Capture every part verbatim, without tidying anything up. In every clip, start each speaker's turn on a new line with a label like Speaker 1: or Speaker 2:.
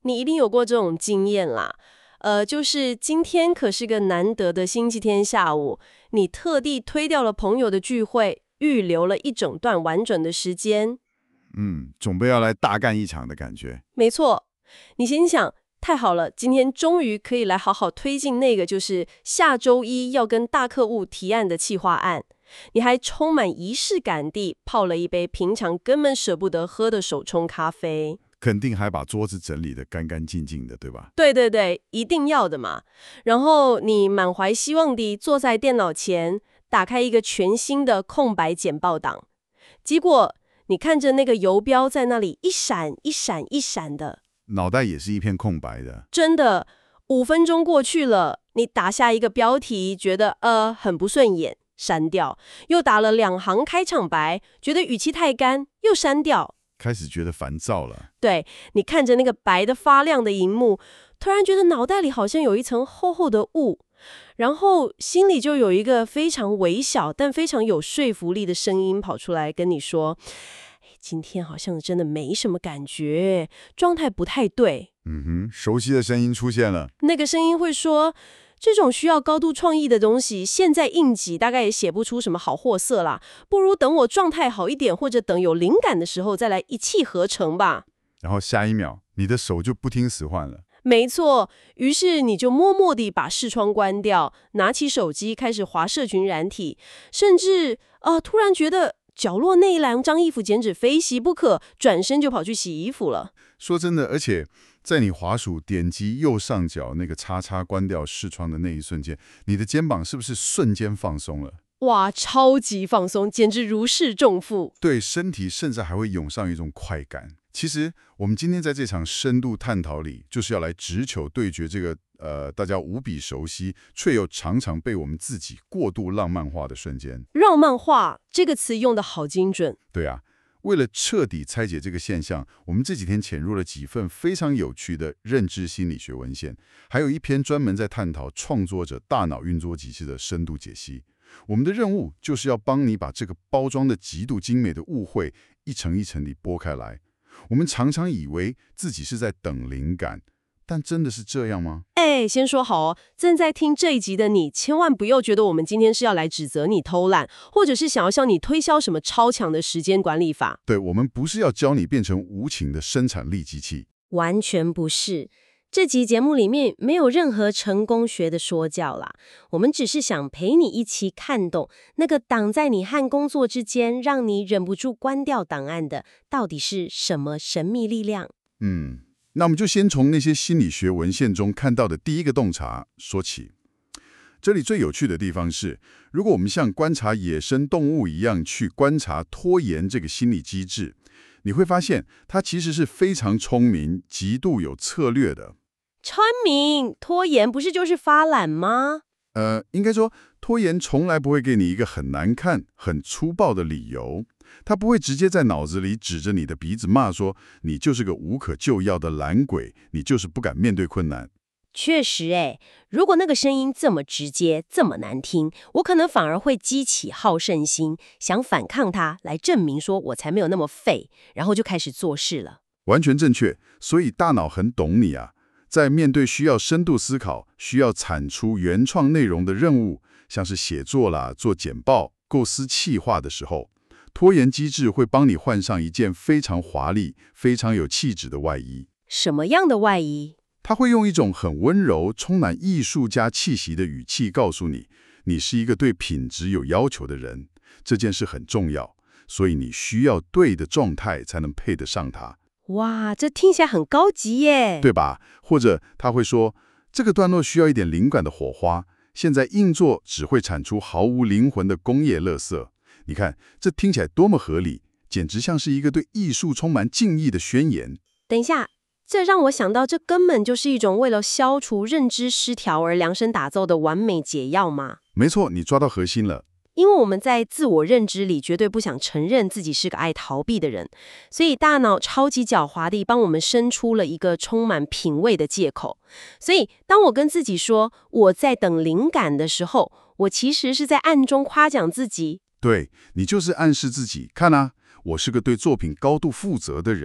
Speaker 1: 你一定有过这种经验啦。呃，就是今天可是个难得的星期天下午，你特地推掉了朋友的聚会，预留了一整段完整的时间。
Speaker 2: 嗯，准备要来大干一场的感觉。
Speaker 1: 没错，你心想，太好了，今天终于可以来好好推进那个就是下周一要跟大客户提案的企划案。你还充满仪式感地泡了一杯平常根本舍不得喝的手冲咖啡。
Speaker 2: 肯定还把桌子整理得干干净净的，对吧？
Speaker 1: 对对对，一定要的嘛。然后你满怀希望地坐在电脑前，打开一个全新的空白简报档。结果你看着那个游标在那里一闪一闪一闪的，
Speaker 2: 脑袋也是一片空白的。
Speaker 1: 真的，五分钟过去了，你打下一个标题，觉得呃很不顺眼，删掉；又打了两行开场白，觉得语气太干，又删掉。
Speaker 2: 开始觉得烦躁了。
Speaker 1: 对，你看着那个白的发亮的荧幕，突然觉得脑袋里好像有一层厚厚的雾，然后心里就有一个非常微小但非常有说服力的声音跑出来跟你说，今天好像真的没什么感觉，状态不太对。
Speaker 2: 嗯哼，熟悉的声音出现了。
Speaker 1: 那个声音会说，这种需要高度创意的东西，现在硬挤大概也写不出什么好货色啦，不如等我状态好一点，或者等有灵感的时候再来一气呵成吧。
Speaker 2: 然后下一秒，你的手就不听使唤了。
Speaker 1: 没错，于是你就默默地把视窗关掉，拿起手机开始滑社群软体，甚至啊、呃，突然觉得角落那一两张衣服简直非洗不可，转身就跑去洗衣服了。
Speaker 2: 说真的，而且在你滑鼠点击右上角那个叉叉关掉视窗的那一瞬间，你的肩膀是不是瞬间放松了？
Speaker 1: 哇，超级放松，简直如释重负。
Speaker 2: 对，身体甚至还会涌上一种快感。其实，我们今天在这场深度探讨里，就是要来直球对决这个呃大家无比熟悉，却又常常被我们自己过度浪漫化的瞬间。
Speaker 1: 浪漫化这个词用得好精准。
Speaker 2: 对啊，为了彻底拆解这个现象，我们这几天潜入了几份非常有趣的认知心理学文献，还有一篇专门在探讨创作者大脑运作机制的深度解析。我们的任务就是要帮你把这个包装的极度精美的误会一层一层地剥开来。我们常常以为自己是在等灵感，但真的是这样吗？
Speaker 1: 哎，先说好哦，正在听这一集的你，千万不要觉得我们今天是要来指责你偷懒，或者是想要向你推销什么超强的时间管理法。
Speaker 2: 对，我们不是要教你变成无情的生产力机器，
Speaker 1: 完全不是。这集节目里面没有任何成功学的说教啦，我们只是想陪你一起看懂那个挡在你和工作之间，让你忍不住关掉档案的，到底是什么神秘力量。
Speaker 2: 嗯，那我们就先从那些心理学文献中看到的第一个洞察说起。这里最有趣的地方是，如果我们像观察野生动物一样去观察拖延这个心理机制，你会发现它其实是非常聪明、极度有策略的。
Speaker 1: 聪明，拖延不是就是发懒吗？
Speaker 2: 呃，应该说，拖延从来不会给你一个很难看、很粗暴的理由，他不会直接在脑子里指着你的鼻子骂说你就是个无可救药的懒鬼，你就是不敢面对困难。
Speaker 1: 确实诶，如果那个声音这么直接，这么难听，我可能反而会激起好胜心，想反抗它，来证明说我才没有那么废，然后就开始做事了。
Speaker 2: 完全正确，所以大脑很懂你啊。在面对需要深度思考、需要产出原创内容的任务，像是写作啦、做简报、构思企划的时候，拖延机制会帮你换上一件非常华丽、非常有气质的外衣。
Speaker 1: 什么样的外衣？
Speaker 2: 他会用一种很温柔、充满艺术家气息的语气告诉你，你是一个对品质有要求的人，这件事很重要，所以你需要对的状态才能配得上它。
Speaker 1: 哇，这听起来很高级耶，
Speaker 2: 对吧？或者他会说，这个段落需要一点灵感的火花，现在硬做只会产出毫无灵魂的工业垃圾。你看，这听起来多么合理，简直像是一个对艺术充满敬意的宣言。
Speaker 1: 等一下，这让我想到，这根本就是一种为了消除认知失调而量身打造的完美解药嘛。
Speaker 2: 没错，你抓到核心了。
Speaker 1: 因为我们在自我认知里绝对不想承认自己是个爱逃避的人，所以大脑超级狡猾地帮我们生出了一个充满品味的借口。所以当我跟自己说我在等灵感的时候，我其实是在暗中夸奖自己。
Speaker 2: 对，你就是暗示自己，看啊，我是个对作品高度负责的人。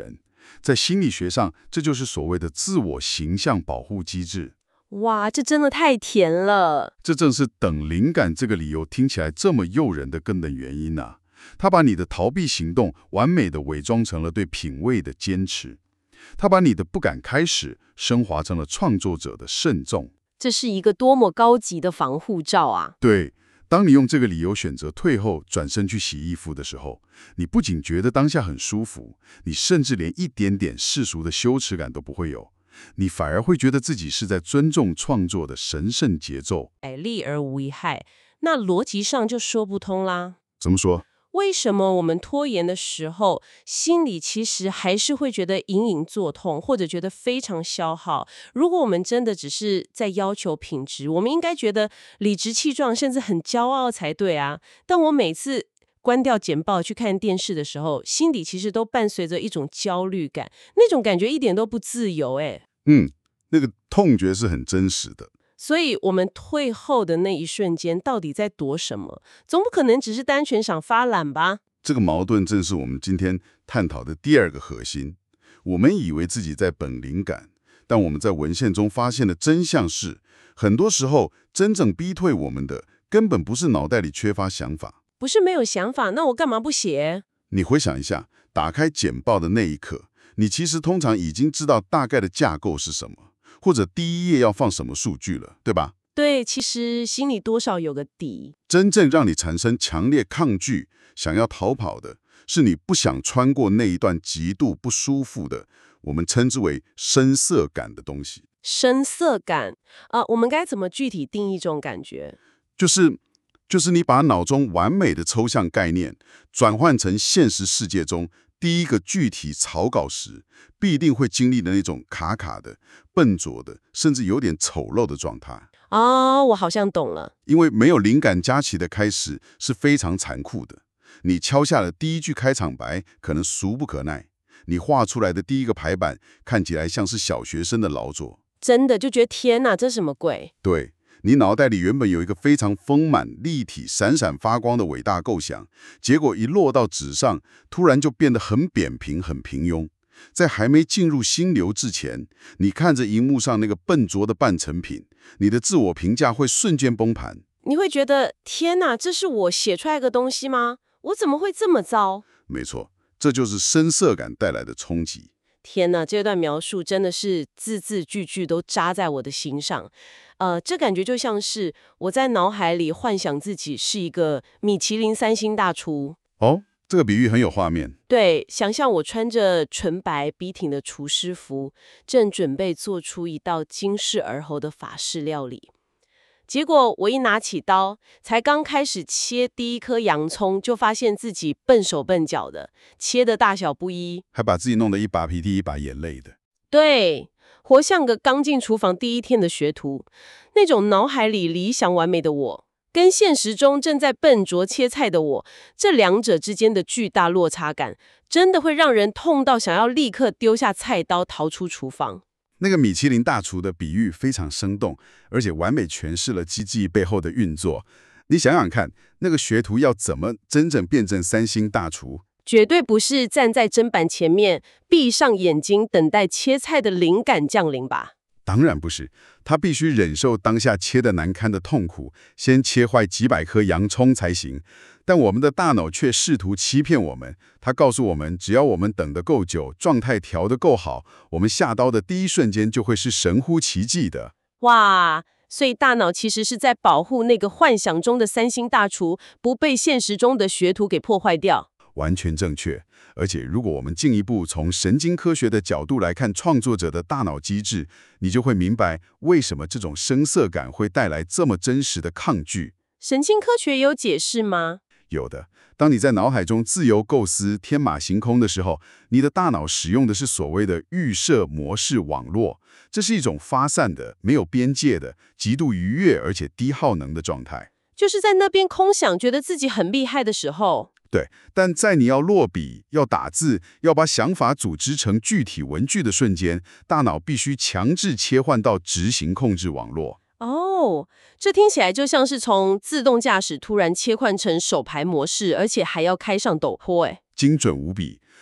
Speaker 2: 在心理学上，这就是所谓的自我形象保护机制。
Speaker 1: 哇，这真的太甜了。
Speaker 2: 这正是等灵感这个理由听起来这么诱人的根本原因呐、啊。他把你的逃避行动完美的伪装成了对品味的坚持，他把你的不敢开始升华成了创作者的慎重。
Speaker 1: 这是一个多么高级的防护罩啊！
Speaker 2: 对，当你用这个理由选择退后转身去洗衣服的时候，你不仅觉得当下很舒服，你甚至连一点点世俗的羞耻感都不会有，你反而会觉得自己是在尊重创作的神圣节奏。
Speaker 1: 哎，利而无一害，那逻辑上就说不通啦。
Speaker 2: 怎么说？
Speaker 1: 为什么我们拖延的时候，心里其实还是会觉得隐隐作痛，或者觉得非常消耗？如果我们真的只是在要求品质，我们应该觉得理直气壮，甚至很骄傲才对啊。但我每次关掉简报去看电视的时候，心底其实都伴随着一种焦虑感，那种感觉一点都不自由哎。
Speaker 2: 嗯，那个痛觉是很真实的。
Speaker 1: 所以我们退后的那一瞬间到底在躲什么？总不可能只是单纯想发懒吧？
Speaker 2: 这个矛盾正是我们今天探讨的第二个核心。我们以为自己在本灵感，但我们在文献中发现的真相是，很多时候真正逼退我们的根本不是脑袋里缺乏想法。
Speaker 1: 不是没有想法，那我干嘛不写？
Speaker 2: 你回想一下，打开简报的那一刻，你其实通常已经知道大概的架构是什么，或者第一页要放什么数据了，对吧？
Speaker 1: 对，其实心里多少有个底。
Speaker 2: 真正让你产生强烈抗拒、想要逃跑的，是你不想穿过那一段极度不舒服的，我们称之为深色感的东西。
Speaker 1: 深色感啊、呃，我们该怎么具体定义这种感觉？
Speaker 2: 就是就是你把脑中完美的抽象概念转换成现实世界中第一个具体草稿时，必定会经历的那种卡卡的、笨拙的，甚至有点丑陋的状态。
Speaker 1: 哦，我好像懂了。
Speaker 2: 因为没有灵感佳期的开始是非常残酷的。你敲下了第一句开场白，可能俗不可耐；你画出来的第一个排版，看起来像是小学生的劳作。
Speaker 1: 真的就觉得天哪，这什么鬼？
Speaker 2: 对，你脑袋里原本有一个非常丰满、立体、闪闪发光的伟大构想，结果一落到纸上，突然就变得很扁平、很平庸。在还没进入心流之前，你看着荧幕上那个笨拙的半成品，你的自我评价会瞬间崩盘。
Speaker 1: 你会觉得天哪，这是我写出来的东西吗？我怎么会这么糟？
Speaker 2: 没错，这就是深色感带来的冲击。
Speaker 1: 天哪，这段描述真的是字字句句都扎在我的心上。呃，这感觉就像是我在脑海里幻想自己是一个米其林三星大厨。
Speaker 2: 哦，这个比喻很有画面。
Speaker 1: 对，想象我穿着纯白笔挺的厨师服，正准备做出一道惊世而后的法式料理。结果我一拿起刀，才刚开始切第一颗洋葱，就发现自己笨手笨脚的，切的大小不一，
Speaker 2: 还把自己弄得一把鼻涕一把眼泪的。
Speaker 1: 对，活像个刚进厨房第一天的学徒。那种脑海里理想完美的我，跟现实中正在笨拙切菜的我，这两者之间的巨大落差感，真的会让人痛到想要立刻丢下菜刀逃出厨房。
Speaker 2: 那个米其林大厨的比喻非常生动，而且完美诠释了机器背后的运作。你想想看，那个学徒要怎么真正变成三星大厨？
Speaker 1: 绝对不是站在砧板前面，闭上眼睛等待切菜的灵感降临吧？
Speaker 2: 当然不是，他必须忍受当下切得难堪的痛苦，先切坏几百颗洋葱才行。但我们的大脑却试图欺骗我们，他告诉我们，只要我们等得够久，状态调得够好，我们下刀的第一瞬间就会是神乎其技的。
Speaker 1: 哇，所以大脑其实是在保护那个幻想中的三星大厨不被现实中的学徒给破坏掉。
Speaker 2: 完全正确。而且如果我们进一步从神经科学的角度来看创作者的大脑机制，你就会明白为什么这种生涩感会带来这么真实的抗拒。
Speaker 1: 神经科学有解释吗？
Speaker 2: 有的。当你在脑海中自由构思、天马行空的时候，你的大脑使用的是所谓的预设模式网络，这是一种发散的、没有边界的、极度愉悦而且低耗能的状态。
Speaker 1: 就是在那边空想，觉得自己很厉害的时候。
Speaker 2: 对，但在你要落笔、要打字、要把想法组织成具体文句的瞬间，大脑必须强制切换到执行控制网络。
Speaker 1: 哦，这听起来就像是从自动驾驶突然切换成手排模式，而且还要开上陡坡，哎，
Speaker 2: 精准无比。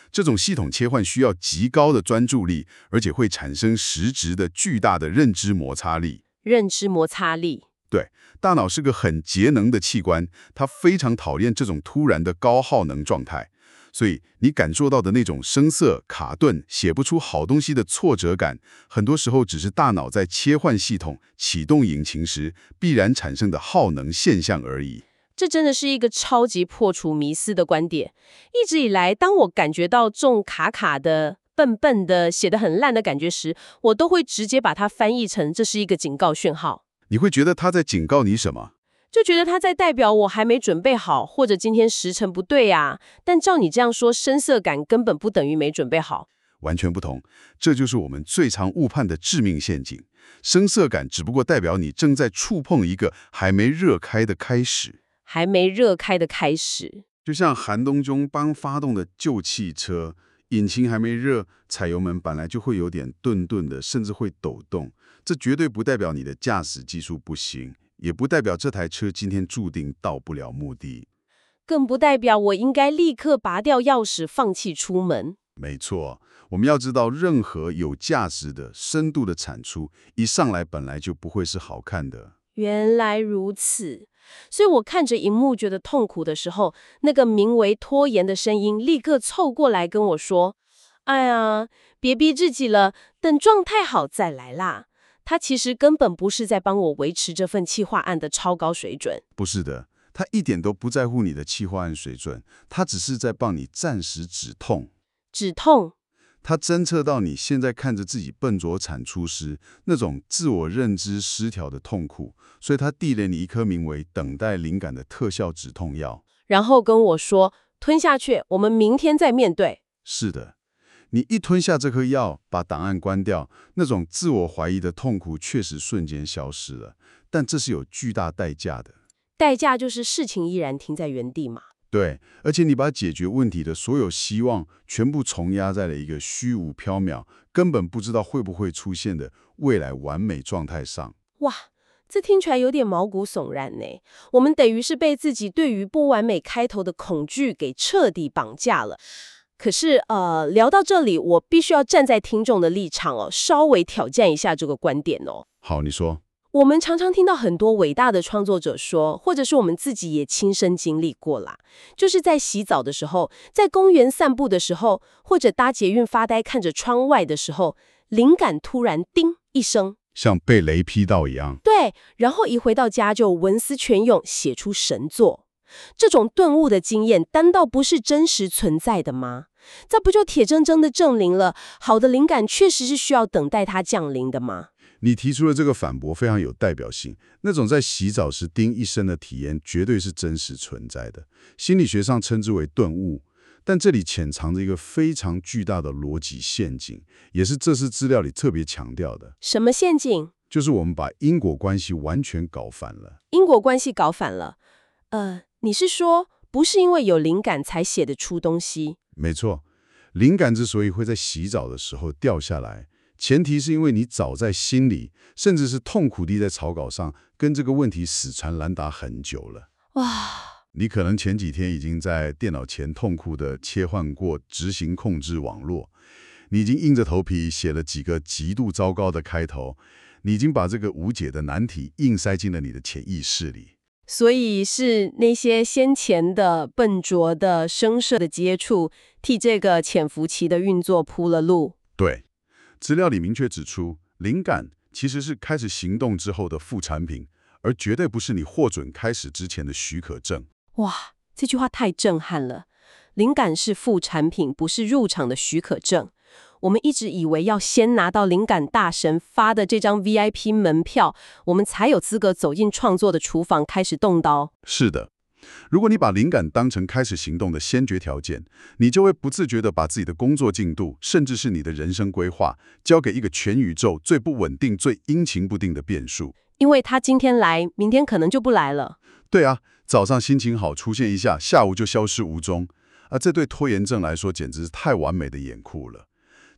Speaker 2: 这种系统切换需要极高的专注力，而且会产生实质的巨大的认知摩擦力。
Speaker 1: 认知摩擦力。
Speaker 2: 对，大脑是个很节能的器官，它非常讨厌这种突然的高耗能状态。所以你感受到的那种生涩、卡顿、写不出好东西的挫折感，很多时候只是大脑在切换系统、启动引擎时必然产生的耗能现象而已。
Speaker 1: 这真的是一个超级破除迷思的观点。一直以来，当我感觉到这种卡卡的、笨笨的、写得很烂的感觉时，我都会直接把它翻译成这是一个警告讯号。
Speaker 2: 你会觉得他在警告你什么？
Speaker 1: 就觉得他在代表我还没准备好，或者今天时辰不对啊。但照你这样说，生涩感根本不等于没准备好。
Speaker 2: 完全不同，这就是我们最常误判的致命陷阱。生涩感只不过代表你正在触碰一个还没热开的开始。
Speaker 1: 还没热开的开始。
Speaker 2: 就像寒冬中刚发动的旧汽车，引擎还没热，踩油门本来就会有点顿顿的，甚至会抖动。这绝对不代表你的驾驶技术不行，也不代表这台车今天注定到不了目的，
Speaker 1: 更不代表我应该立刻拔掉钥匙放弃出门。
Speaker 2: 没错，我们要知道，任何有价值的、深度的产出，一上来本来就不会是好看的。
Speaker 1: 原来如此，所以我看着荧幕觉得痛苦的时候，那个名为拖延的声音立刻凑过来跟我说：“哎呀，别逼自己了，等状态好再来啦。”他其实根本不是在帮我维持这份企划案的超高水准。
Speaker 2: 不是的，他一点都不在乎你的企划案水准，他只是在帮你暂时止痛。
Speaker 1: 止痛？
Speaker 2: 他侦测到你现在看着自己笨拙产出时那种自我认知失调的痛苦，所以他递了你一颗名为等待灵感的特效止痛药，
Speaker 1: 然后跟我说吞下去，我们明天再面对。
Speaker 2: 是的，你一吞下这颗药，把档案关掉，那种自我怀疑的痛苦确实瞬间消失了，但这是有巨大代价的。
Speaker 1: 代价就是事情依然停在原地嘛。
Speaker 2: 对，而且你把解决问题的所有希望全部重压在了一个虚无缥缈、根本不知道会不会出现的未来完美状态上。
Speaker 1: 哇，这听起来有点毛骨悚然呢。我们等于是被自己对于不完美开头的恐惧给彻底绑架了。可是，呃，聊到这里，我必须要站在听众的立场哦，稍微挑战一下这个观点哦。
Speaker 2: 好，你说。
Speaker 1: 我们常常听到很多伟大的创作者说，或者是我们自己也亲身经历过啦，就是在洗澡的时候，在公园散步的时候，或者搭捷运发呆看着窗外的时候，灵感突然叮一声，
Speaker 2: 像被雷劈到一样。
Speaker 1: 对，然后一回到家就文思泉涌，写出神作。这种顿悟的经验，难道不是真实存在的吗？这不就铁铮铮的证明了，好的灵感确实是需要等待它降临的吗？
Speaker 2: 你提出的这个反驳非常有代表性，那种在洗澡时叮一声的体验绝对是真实存在的，心理学上称之为顿悟。但这里潜藏着一个非常巨大的逻辑陷阱，也是这次资料里特别强调的。
Speaker 1: 什么陷阱？
Speaker 2: 就是我们把因果关系完全搞反了。
Speaker 1: 因果关系搞反了？呃，你是说不是因为有灵感才写得出东西？
Speaker 2: 没错，灵感之所以会在洗澡的时候掉下来，前提是因为你早在心里，甚至是痛苦地在草稿上跟这个问题死缠烂打很久了。
Speaker 1: 哇！
Speaker 2: 你可能前几天已经在电脑前痛苦地切换过执行控制网络，你已经硬着头皮写了几个极度糟糕的开头，你已经把这个无解的难题硬塞进了你的潜意识里。
Speaker 1: 所以是那些先前的笨拙的生涩的接触，替这个潜伏期的运作铺了路。
Speaker 2: 对，资料里明确指出，灵感其实是开始行动之后的副产品，而绝对不是你获准开始之前的许可证。
Speaker 1: 哇，这句话太震撼了！灵感是副产品，不是入场的许可证。我们一直以为要先拿到灵感大神发的这张 V I P 门票，我们才有资格走进创作的厨房开始动刀。
Speaker 2: 是的，如果你把灵感当成开始行动的先决条件，你就会不自觉地把自己的工作进度，甚至是你的人生规划，交给一个全宇宙最不稳定、最阴晴不定的变数。
Speaker 1: 因为他今天来，明天可能就不来了。
Speaker 2: 对啊，早上心情好出现一下，下午就消失无踪。而这对拖延症来说简直是太完美的掩护了。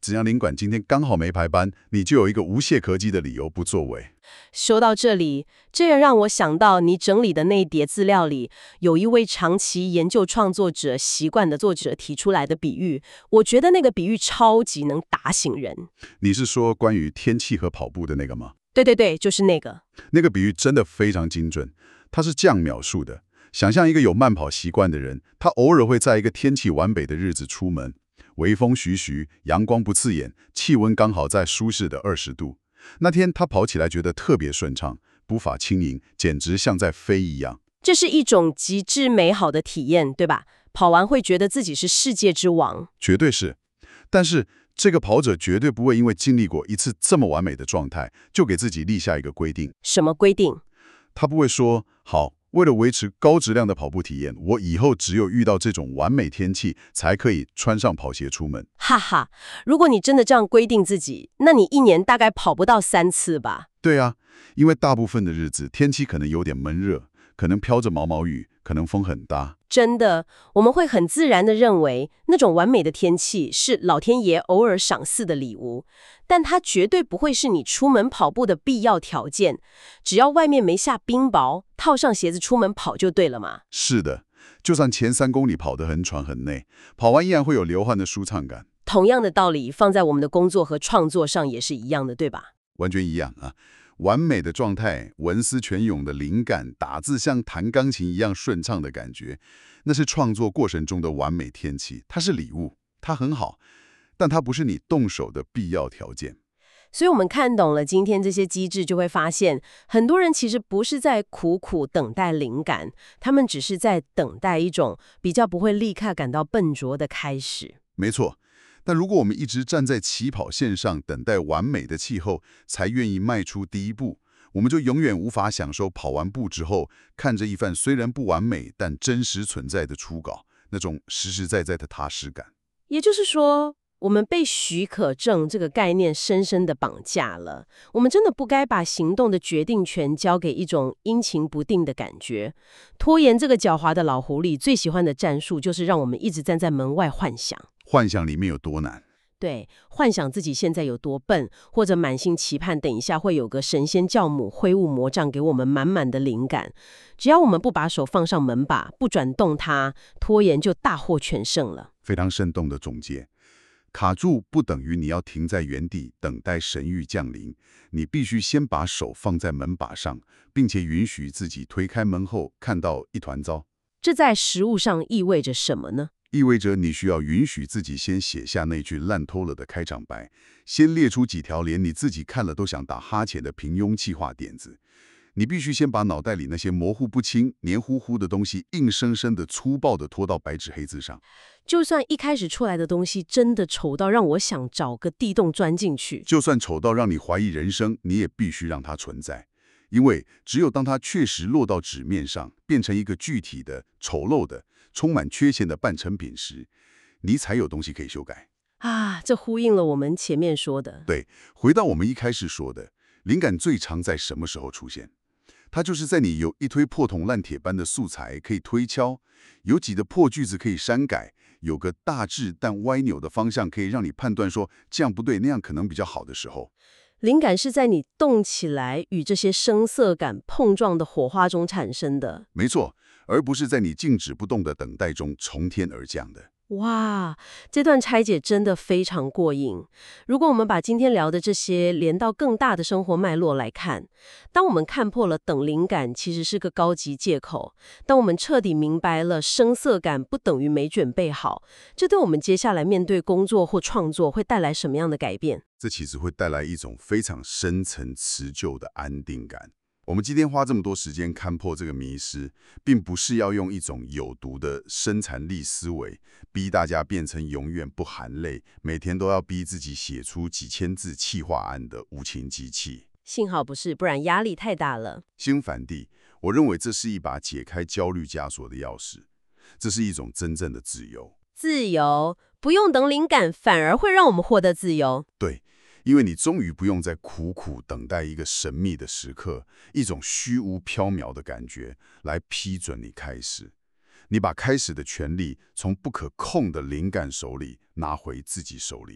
Speaker 2: 只要领馆今天刚好没排班，你就有一个无懈可击的理由不作为。
Speaker 1: 说到这里，这也让我想到你整理的那一叠资料里，有一位长期研究创作者习惯的作者提出来的比喻，我觉得那个比喻超级能打醒人。
Speaker 2: 你是说关于天气和跑步的那个吗？
Speaker 1: 对对对，就是那个。
Speaker 2: 那个比喻真的非常精准，它是这样描述的：想象一个有慢跑习惯的人，他偶尔会在一个天气完美的日子出门，微风徐徐，阳光不刺眼，气温刚好在舒适的二十度。那天他跑起来觉得特别顺畅，步伐轻盈，简直像在飞一样。
Speaker 1: 这是一种极致美好的体验，对吧？跑完会觉得自己是世界之王。
Speaker 2: 绝对是。但是这个跑者绝对不会因为经历过一次这么完美的状态，就给自己立下一个规定。
Speaker 1: 什么规定？
Speaker 2: 他不会说，好，为了维持高质量的跑步体验，我以后只有遇到这种完美天气才可以穿上跑鞋出门。
Speaker 1: 哈哈，如果你真的这样规定自己，那你一年大概跑不到三次吧？
Speaker 2: 对啊，因为大部分的日子天气可能有点闷热，可能飘着毛毛雨，可能风很大。
Speaker 1: 真的，我们会很自然地认为那种完美的天气是老天爷偶尔赏赐的礼物，但它绝对不会是你出门跑步的必要条件。只要外面没下冰雹，套上鞋子出门跑就对了嘛。
Speaker 2: 是的，就算前三公里跑得很喘很累，跑完依然会有流汗的舒畅感。
Speaker 1: 同样的道理放在我们的工作和创作上也是一样的，对吧？
Speaker 2: 完全一样啊！完美的状态，文思泉涌的灵感，打字像弹钢琴一样顺畅的感觉，那是创作过程中的完美天气。它是礼物，它很好，但它不是你动手的必要条件。
Speaker 1: 所以我们看懂了今天这些机制，就会发现很多人其实不是在苦苦等待灵感，他们只是在等待一种比较不会立刻感到笨拙的开始。
Speaker 2: 没错。但如果我们一直站在起跑线上等待完美的气候，才愿意迈出第一步，我们就永远无法享受跑完步之后，看着一份虽然不完美但真实存在的初稿，那种实实在在的踏实感。
Speaker 1: 也就是说，我们被许可证这个概念深深的绑架了。我们真的不该把行动的决定权交给一种阴晴不定的感觉。拖延这个狡猾的老狐狸最喜欢的战术，就是让我们一直站在门外幻想。
Speaker 2: 幻想里面有多难？
Speaker 1: 对，幻想自己现在有多笨，或者满心期盼等一下会有个神仙教母挥舞魔杖给我们满满的灵感。只要我们不把手放上门把，不转动它，拖延就大获全胜了。
Speaker 2: 非常生动的总结。卡住不等于你要停在原地等待神谕降临，你必须先把手放在门把上，并且允许自己推开门后看到一团糟。
Speaker 1: 这在实务上意味着什么呢？
Speaker 2: 意味着你需要允许自己先写下那句烂透了的开场白，先列出几条连你自己看了都想打哈欠的平庸气话点子。你必须先把脑袋里那些模糊不清、黏糊糊的东西硬生生的、粗暴的拖到白纸黑字上。
Speaker 1: 就算一开始出来的东西真的丑到让我想找个地洞钻进去，
Speaker 2: 就算丑到让你怀疑人生，你也必须让它存在。因为只有当它确实落到纸面上，变成一个具体的、丑陋的、充满缺陷的半成品时，你才有东西可以修改。
Speaker 1: 啊，这呼应了我们前面说的。
Speaker 2: 对，回到我们一开始说的，灵感最常在什么时候出现？它就是在你有一堆破铜烂铁般的素材可以推敲，有几个破句子可以删改，有个大致但歪扭的方向可以让你判断说这样不对，那样可能比较好的时候。
Speaker 1: 灵感是在你动起来与这些生涩感碰撞的火花中产生的。
Speaker 2: 没错，而不是在你静止不动的等待中从天而降的。
Speaker 1: 哇，这段拆解真的非常过瘾。如果我们把今天聊的这些连到更大的生活脉络来看，当我们看破了等灵感其实是个高级借口，当我们彻底明白了生涩感不等于没准备好，这对我们接下来面对工作或创作会带来什么样的改变？
Speaker 2: 这其实会带来一种非常深层持久的安定感。我们今天花这么多时间看破这个迷思，并不是要用一种有毒的生产力思维，逼大家变成永远不含泪，每天都要逼自己写出几千字企划案的无情机器。
Speaker 1: 幸好不是，不然压力太大了。
Speaker 2: 相反地，我认为这是一把解开焦虑枷锁的钥匙，这是一种真正的自由。
Speaker 1: 自由，不用等灵感，反而会让我们获得自由。
Speaker 2: 对。因为你终于不用再苦苦等待一个神秘的时刻，一种虚无缥缈的感觉来批准你开始。你把开始的权利从不可控的灵感手里拿回自己手里了。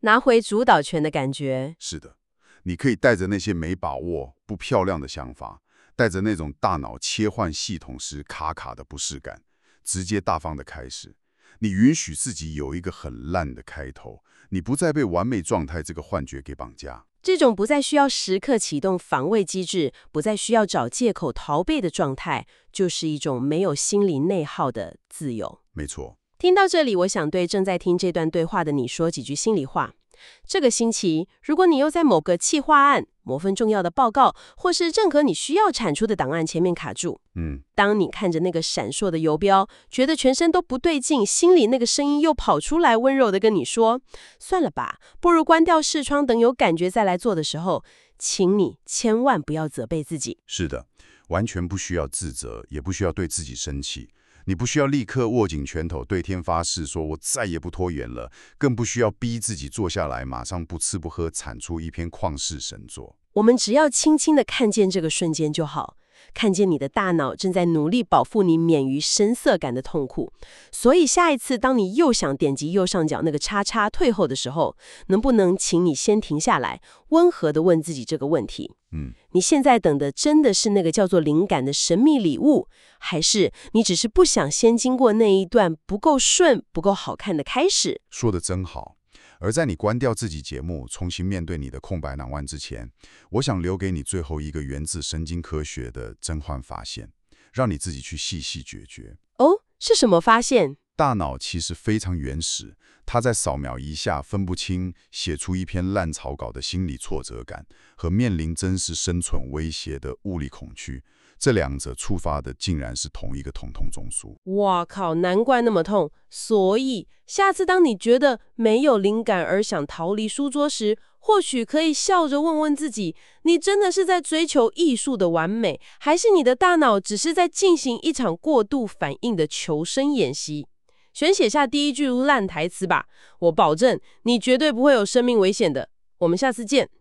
Speaker 1: 拿回主导权的感觉。
Speaker 2: 是的，你可以带着那些没把握、不漂亮的想法，带着那种大脑切换系统时卡卡的不适感，直接大方的开始。你允许自己有一个很烂的开头，你不再被完美状态这个幻觉给绑架。
Speaker 1: 这种不再需要时刻启动防卫机制，不再需要找借口逃避的状态，就是一种没有心理内耗的自由。
Speaker 2: 没错。
Speaker 1: 听到这里，我想对正在听这段对话的你说几句心里话。这个星期，如果你又在某个企划案、某份重要的报告，或是任何你需要产出的档案前面卡住，
Speaker 2: 嗯，
Speaker 1: 当你看着那个闪烁的游标，觉得全身都不对劲，心里那个声音又跑出来，温柔地跟你说：“算了吧，不如关掉视窗，等有感觉再来做的时候。”请你千万不要责备自己。
Speaker 2: 是的，完全不需要自责，也不需要对自己生气。你不需要立刻握紧拳头，对天发誓说我再也不拖延了，更不需要逼自己坐下来，马上不吃不喝产出一篇旷世神作。
Speaker 1: 我们只要轻轻地看见这个瞬间就好，看见你的大脑正在努力保护你免于深色感的痛苦。所以下一次当你又想点击右上角那个叉叉退后的时候，能不能请你先停下来，温和地问自己这个问题：
Speaker 2: 嗯，
Speaker 1: 你现在等的真的是那个叫做灵感的神秘礼物，还是你只是不想先经过那一段不够顺、不够好看的开始？
Speaker 2: 说得真好。而在你关掉自己节目，重新面对你的空白脑湾之前，我想留给你最后一个源自神经科学的真幻发现，让你自己去细细咀嚼。
Speaker 1: 哦，是什么发现？
Speaker 2: 大脑其实非常原始，它在扫描一下分不清写出一篇烂草稿的心理挫折感和面临真实生存威胁的物理恐惧，这两者触发的竟然是同一个痛痛中枢。
Speaker 1: 哇靠，难怪那么痛。所以下次当你觉得没有灵感而想逃离书桌时，或许可以笑着问问自己，你真的是在追求艺术的完美，还是你的大脑只是在进行一场过度反应的求生演习？选写下第一句烂台词吧，我保证你绝对不会有生命危险的。我们下次见。